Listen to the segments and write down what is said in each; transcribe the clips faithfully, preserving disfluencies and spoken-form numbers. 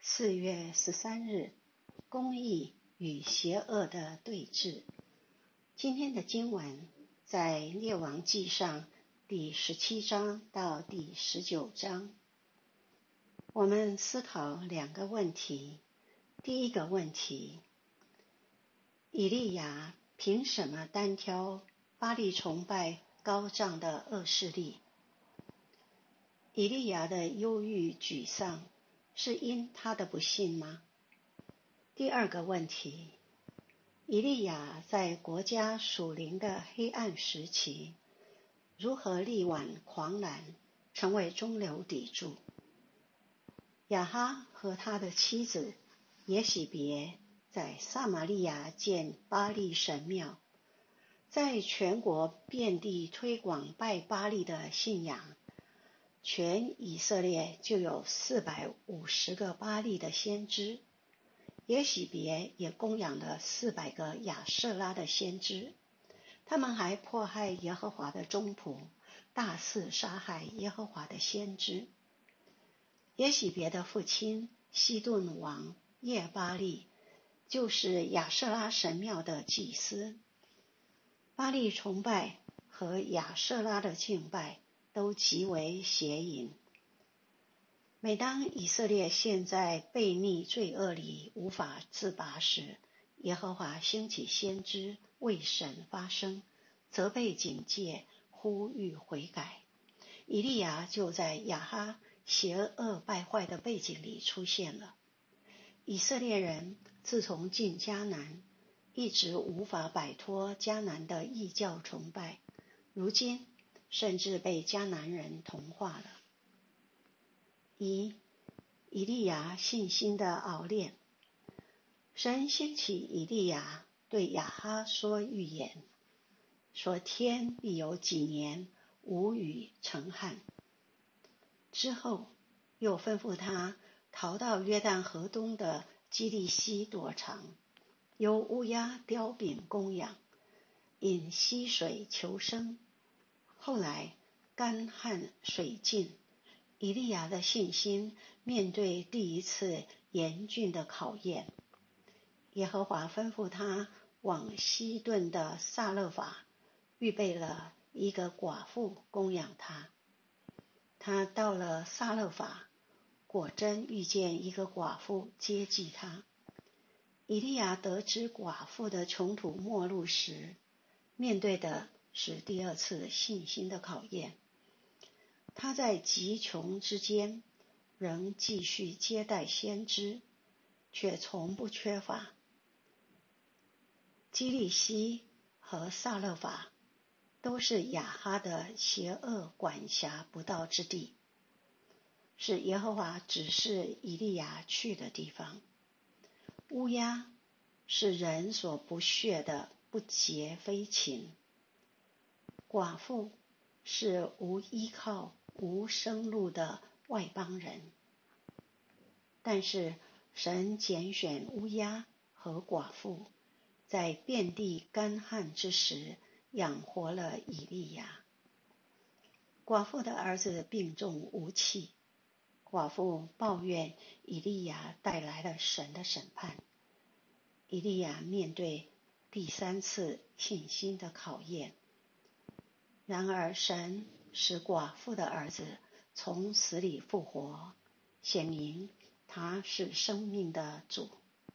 四月十三日，公义与邪恶的对峙。今天的经文在列王纪上第十七章到第十九章。我们思考两个问题。第一个问题，以利亚凭什么单挑巴力崇拜高涨的恶势力？以利亚的忧郁沮丧是因他的不信吗？第二个问题，以利亚在国家属灵的黑暗时期，如何力挽狂澜，成为中流砥柱？亚哈和他的妻子耶洗别在撒玛利亚建巴力神庙，在全国遍地推广拜巴力的信仰，全以色列就有四百五十个巴力的先知，耶洗别也供养了四百个亚舍拉的先知，他们还迫害耶和华的忠仆，大肆杀害耶和华的先知。耶洗别的父亲西顿王耶巴力就是亚舍拉神庙的祭司。巴力崇拜和亚舍拉的敬拜都极为邪淫。每当以色列陷在悖逆罪恶里无法自拔时，耶和华兴起先知为神发声，责备警戒，呼吁悔改。以利亚就在亚哈邪恶败坏的背景里出现了。以色列人自从进迦南，一直无法摆脱迦南的异教崇拜，如今甚至被迦南人同化了。一、以利亚信心的熬炼。神兴起以利亚对亚哈说预言，说天必有几年无雨成旱。之后又吩咐他逃到约旦河东的基利西躲藏，由乌鸦叼饼供养，饮溪水求生。后来干旱水尽，以利亚的信心面对第一次严峻的考验。耶和华吩咐他往西顿的撒勒法，预备了一个寡妇供养他。他到了撒勒法，果真遇见一个寡妇接济他。以利亚得知寡妇的穷途末路时，面对的是第二次信心的考验。他在极穷之间仍继续接待先知，却从不缺乏。基利西和撒勒法都是亚哈的邪恶管辖不到之地，是耶和华指示以利亚去的地方。乌鸦是人所不屑的不洁飞禽，寡妇是无依靠无生路的外邦人。但是神拣选乌鸦和寡妇，在遍地干旱之时养活了以利亚。寡妇的儿子病重无气，寡妇抱怨以利亚带来了神的审判。以利亚面对第三次信心的考验，然而神使寡妇的儿子从死里复活，显明他是生命的主。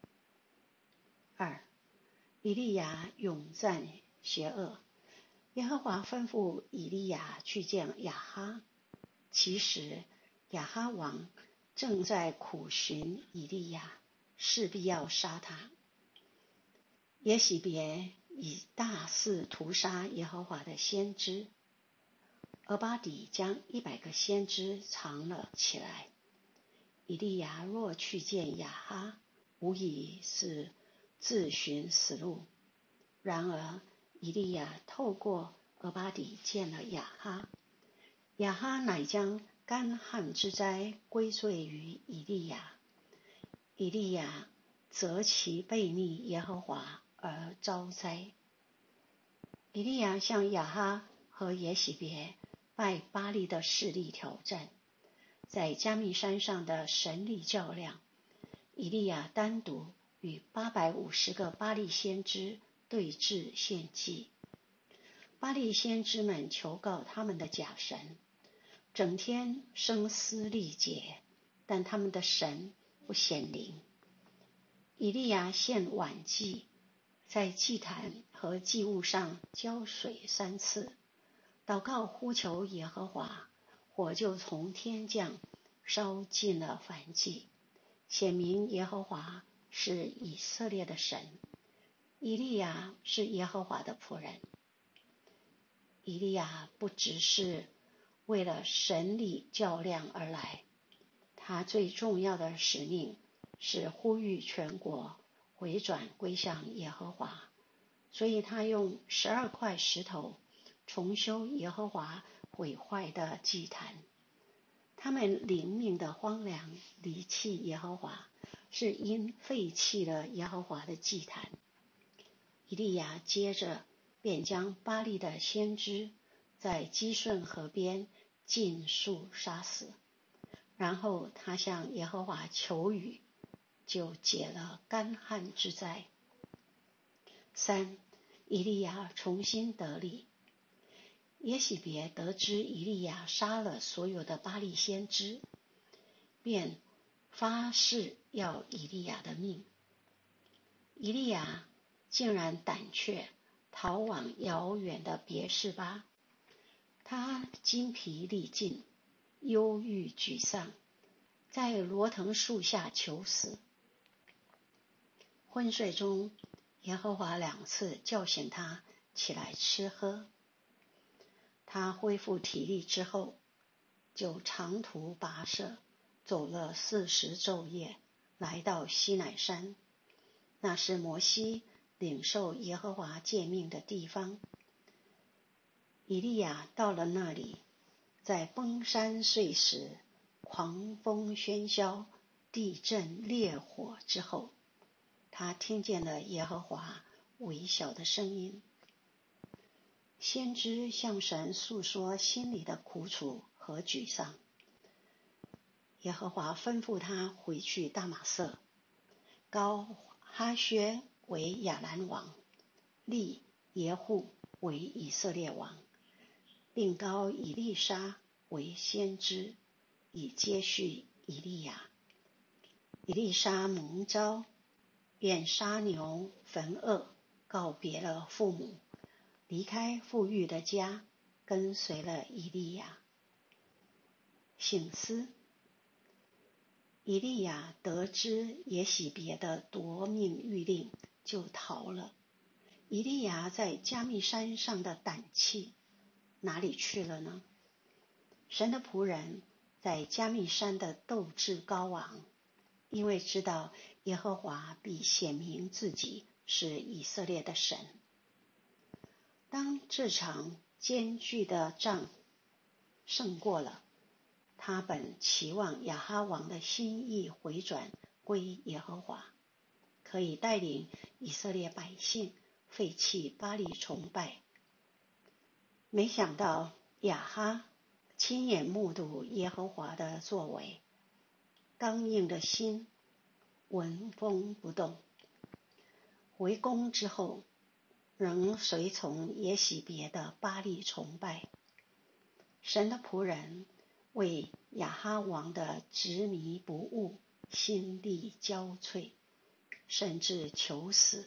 二、以利亚勇战邪恶。耶和华吩咐以利亚去见亚哈，其实亚哈王正在苦寻以利亚，势必要杀他。耶洗别以大肆屠杀耶和华的先知，俄巴底将一百个先知藏了起来。以利亚若去见亚哈，无疑是自寻死路。然而以利亚透过俄巴底见了亚哈，亚哈乃将干旱之灾归罪于以利亚，以利亚则其悖逆耶和华而遭灾。以利亚向亚哈和耶洗别拜巴力的势力挑战，在加密山上的神力较量， 以利亚单独与八百五十个巴力先知对峙献祭。巴力先知们求告他们的假神，整天声嘶力竭，但他们的神不显灵。以利亚献晚祭，在祭坛和祭物上浇水三次，祷告呼求耶和华，火就从天降，烧尽了燔祭，显明耶和华是以色列的神。以利亚是耶和华的仆人。以利亚不只是为了神力较量而来，他最重要的使命是呼吁全国回转归向耶和华，所以他用十二块石头重修耶和华毁坏的祭坛。他们灵命的荒凉，离弃耶和华，是因废弃了耶和华的祭坛。以利亚接着便将巴力的先知在基顺河边尽数杀死，然后他向耶和华求雨，就解了干旱之灾。三，以利亚重新得力。耶洗别得知以利亚杀了所有的巴力先知，便发誓要以利亚的命。以利亚竟然胆怯，逃往遥远的别是巴。他筋疲力尽，忧郁沮丧，在罗藤树下求死。昏睡中，耶和华两次叫醒他起来吃喝。他恢复体力之后，就长途跋涉，走了四十昼夜，来到西乃山，那是摩西领受耶和华诫命的地方。以利亚到了那里，在崩山碎石、狂风喧嚣、地震烈火之后，他听见了耶和华微小的声音。先知向神诉说心里的苦楚和沮丧。耶和华吩咐他回去大马色，膏哈薛为亚兰王，立耶户为以色列王，并膏以利沙为先知，以接续以利亚。以利沙蒙召，便杀牛焚恶，告别了父母，离开富裕的家，跟随了以利亚。省思，以利亚得知耶洗别的夺命谕令，就逃了。以利亚在加密山上的胆气哪里去了呢？神的仆人在加密山的斗志高昂，因为知道耶和华必显明自己是以色列的神。当这场艰巨的仗胜过了，他本期望亚哈王的心意回转归耶和华，可以带领以色列百姓废弃巴力崇拜。没想到亚哈亲眼目睹耶和华的作为，刚硬的心纹风不动。回宫之后，仍随从耶洗别的巴力崇拜。神的仆人为亚哈王的执迷不悟心力交瘁，甚至求死。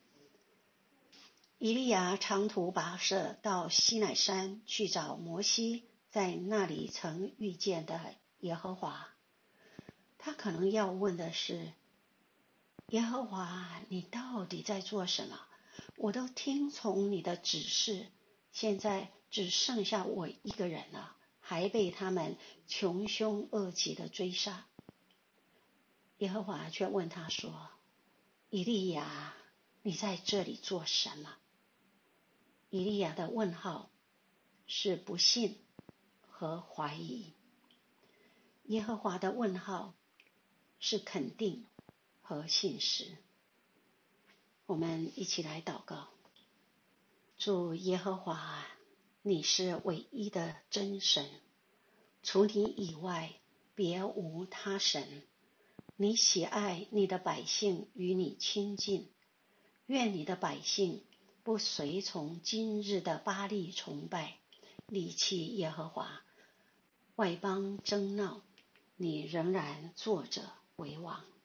以利亚长途跋涉到西乃山去找摩西在那里曾遇见的耶和华。他可能要问的是，耶和华，你到底在做什么？我都听从你的指示，现在只剩下我一个人了，还被他们穷凶恶极的追杀。耶和华却问他说，以利亚，你在这里做什么？以利亚的问号是不信和怀疑，耶和华的问号是肯定和信实。我们一起来祷告。主耶和华，你是唯一的真神，除你以外别无他神。 你喜爱你的百姓与你亲近，愿你的百姓不随从今日的巴力崇拜，离弃耶和华，外邦争闹，你仍然坐着为王。